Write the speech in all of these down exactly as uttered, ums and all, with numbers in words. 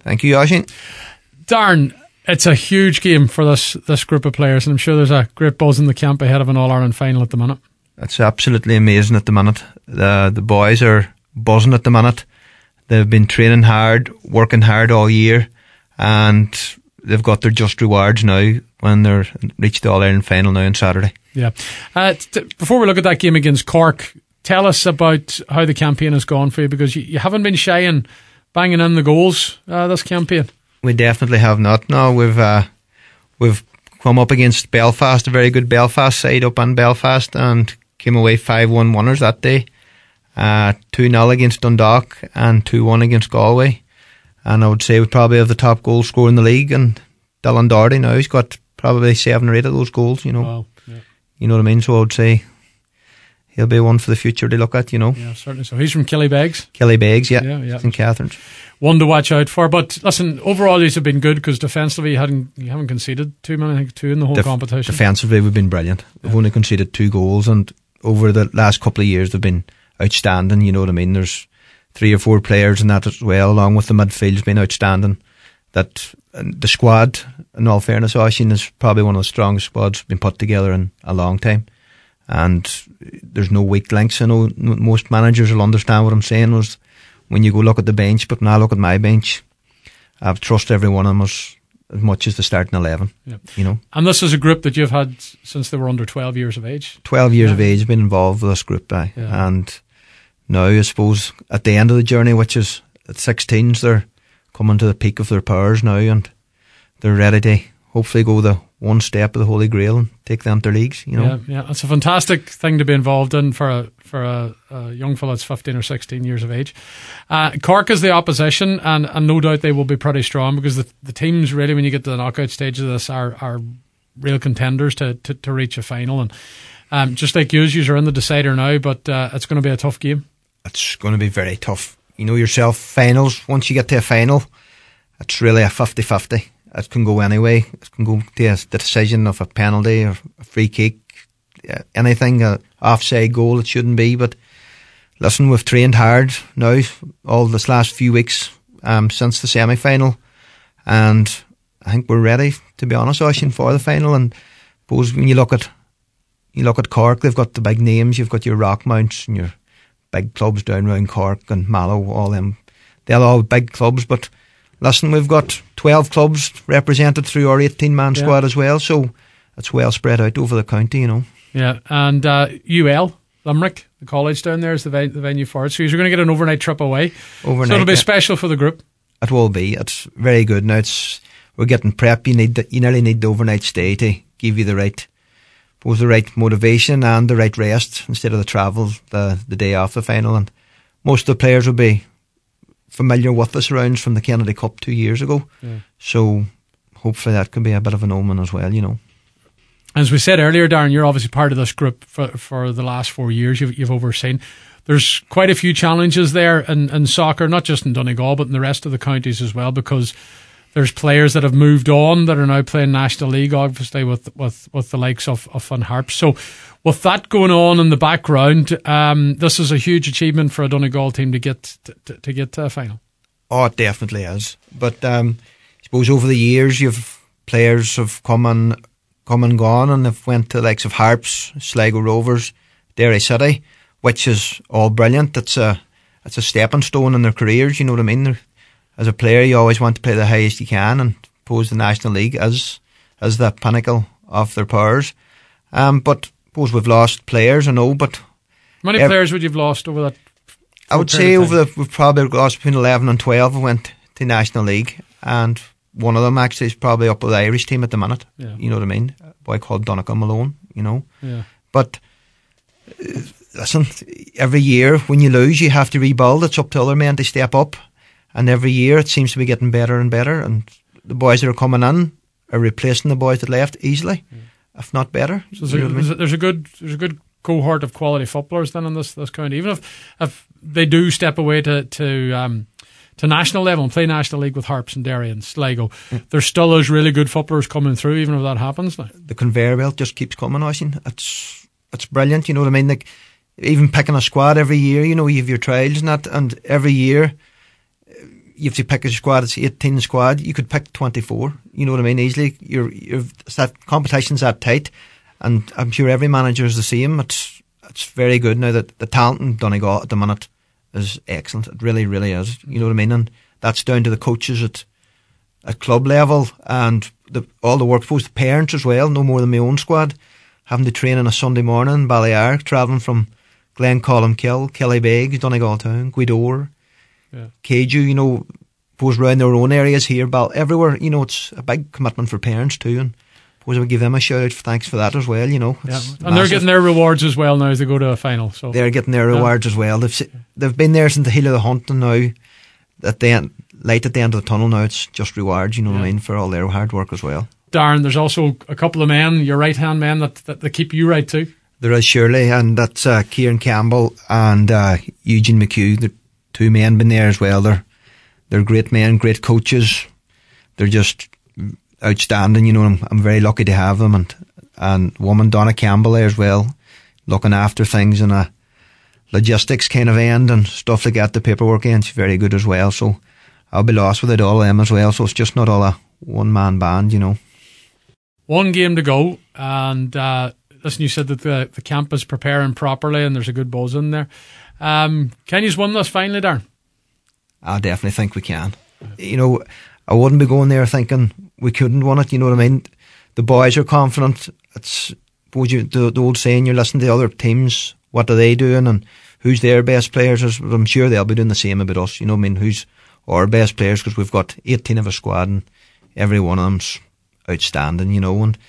Thank you, Oisín. Darren, it's a huge game for this this group of players, and I'm sure there's a great buzz in the camp ahead of an All-Ireland final at the minute. It's absolutely amazing at the minute. The the boys are buzzing at the minute. They've been training hard, working hard all year, and they've got their just rewards now when they're reached the All-Ireland final now on Saturday. Yeah. Uh, t- before we look at that game against Cork, tell us about how the campaign has gone for you, because you, you haven't been shy in banging in the goals uh, this campaign. We definitely have not. No, we've uh, we've come up against Belfast, a very good Belfast side up in Belfast, and came away five one winners that day. Uh, two nil against Dundalk and two one against Galway. And I would say we probably have the top goal scorer in the league, and Dylan Doherty now, he's got probably seven or eight of those goals, you know. Wow, yeah. You know what I mean? So I would say he'll be one for the future to look at, you know. Yeah, certainly. So he's from Killybegs. Killybegs, yeah. Yeah, yeah. Saint Catherine's. One to watch out for. But listen, overall these have been good, because defensively you hadn't you haven't conceded too many, I think two in the whole Def- competition. Defensively we've been brilliant. We've yeah. only conceded two goals, and over the last couple of years they've been outstanding, you know what I mean. There's three or four players in that as well, along with the midfield's been outstanding. That the squad, in all fairness, Oisín, is probably one of the strongest squads been put together in a long time. And there's no weak links. I know most managers will understand what I'm saying was when you go look at the bench, but when I look at my bench, I trust every one of them as, as much as the starting eleven. Yeah. You know. And this is a group that you've had since they were under twelve years of age. Twelve years yeah. of age, I've been involved with this group, uh, yeah. and now I suppose at the end of the journey, which is at sixteens, they're coming to the peak of their powers now, and they're ready to hopefully go the one step of the Holy Grail and take them to leagues, you know. Yeah, yeah, it's a fantastic thing to be involved in for a for a, a young fella that's fifteen or sixteen years of age. Uh, Cork is the opposition, and, and no doubt they will be pretty strong, because the the teams really, when you get to the knockout stage of this, are are real contenders to, to, to reach a final. And um, just like you, you are in the decider now, but uh, it's going to be a tough game. It's going to be very tough. You know yourself, finals, once you get to a final, it's really a fifty-fifty. It can go anyway. It can go to a, the decision of a penalty or a free kick, anything, an offside goal. It shouldn't be. But listen, we've trained hard now all this last few weeks um, since the semi-final, and I think we're ready, to be honest, Oisín, for the final. And I suppose when you look at you look at Cork, they've got the big names. You've got your Rockmounts and your big clubs down around Cork and Mallow, all them. They're all big clubs, but listen, we've got twelve clubs represented through our eighteen-man yeah. squad as well, so it's well spread out over the county, you know. Yeah, and uh, U L, Limerick, the college down there, is the, ve- the venue for it. So you're going to get an overnight trip away. Overnight, so it'll be yeah. special for the group. It will be. It's very good. Now it's we're getting prep. You need the, you nearly need the overnight stay to give you the right, both the right motivation and the right rest instead of the travel the the day after the final. And most of the players will be familiar with the surrounds from the Kennedy Cup two years ago. Yeah. So hopefully that can be a bit of an omen as well, you know. As we said earlier, Darren, you're obviously part of this group for, for the last four years you've, you've overseen. There's quite a few challenges there in, in soccer, not just in Donegal, but in the rest of the counties as well, because there's players that have moved on that are now playing National League, obviously, with with, with the likes of, of Fun Harps. So with that going on in the background, um, this is a huge achievement for a Donegal team to get to, to, to get to a final. Oh, it definitely is. But um, I suppose over the years, you've players have come and come and gone, and they've went to the likes of Harps, Sligo Rovers, Derry City, which is all brilliant. It's a it's a stepping stone in their careers. You know what I mean? They're, as a player, you always want to play the highest you can, and suppose the National League is is the pinnacle of their powers. Um, but suppose we've lost players, I know. But how many ev- players would you've lost over that? I would say over the we've probably lost between eleven and twelve. We went to National League, and one of them actually is probably up with the Irish team at the minute. Yeah. You know what I mean? A boy called Donegal Malone. You know. Yeah. But uh, listen, every year when you lose, you have to rebuild. It's up to other men to step up. And every year it seems to be getting better and better, and the boys that are coming in are replacing the boys that left easily, yeah. if not better. So there's, a, there's, a, there's a good there's a good cohort of quality footballers then in this this county. Even if if they do step away to to um, to national level and play National League with Harps and Derry and Sligo, yeah. there still is really good footballers coming through, even if that happens now. The conveyor belt just keeps coming, Oisín. It's it's brilliant. You know what I mean? Like even picking a squad every year. You know, you have your trials and that, and every year you have to pick a squad. It's eighteen squad. You could pick twenty-four. You know what I mean? Easily. You're, you're that competition's that tight, and I'm sure every manager is the same. It's it's very good now that the talent in Donegal at the minute is excellent. It really, really is. You know what I mean? And that's down to the coaches at at club level and the, all the workforce, the parents as well. No more than my own squad having to train on a Sunday morning in Ballymena, travelling from Glencolmkill, Killybegs, Donegal Town, Gweedore, yeah. Keju, you know, goes round their own areas here, Ball, everywhere. You know, it's a big commitment for parents too, and I would give them a shout out. Thanks for that as well. You know, yeah. and massive. They're getting their rewards as well now as they go to a final. So they're getting their rewards yeah. as well. They've they've been there since the heel of the hunt, and now at the end, light at the end of the tunnel. Now it's just rewards. You know yeah. what I mean, for all their hard work as well. Darren, there's also a couple of men, your right hand men, that, that that keep you right too. There is surely, and that's uh, Kieran Campbell and uh, Eugene McHugh. The two men been there as well. They're they're great men, great coaches. They're just outstanding. You know, I'm, I'm very lucky to have them, and and woman Donna Campbell there as well, looking after things in a logistics kind of end and stuff like that. The paperwork end, she's very good as well. So I'll be lost without all of them as well. So it's just not all a one man band, you know. One game to go, and uh, listen, you said that the the camp is preparing properly, and there's a good buzz in there. Um, can you win this finally, Darren? I definitely think we can. You know, I wouldn't be going there thinking we couldn't win it. You know what I mean? The boys are confident. It's you, the, the old saying, you're listening to other teams, what are they doing and who's their best players. I'm sure they'll be doing the same about us. You know what I mean? Who's our best players, because we've got eighteen of a squad and every one of them's outstanding, you know. And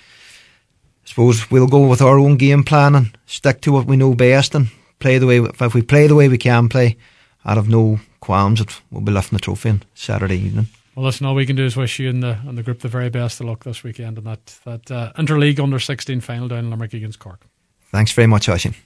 I suppose we'll go with our own game plan and stick to what we know best and play the way, if we play the way we can play, I'd have no qualms that we'll be lifting the trophy on Saturday evening. Well, listen, all we can do is wish you and the, and the group the very best of luck this weekend in that, that uh, Interleague under sixteen final down in Limerick against Cork. Thanks very much, Oisin.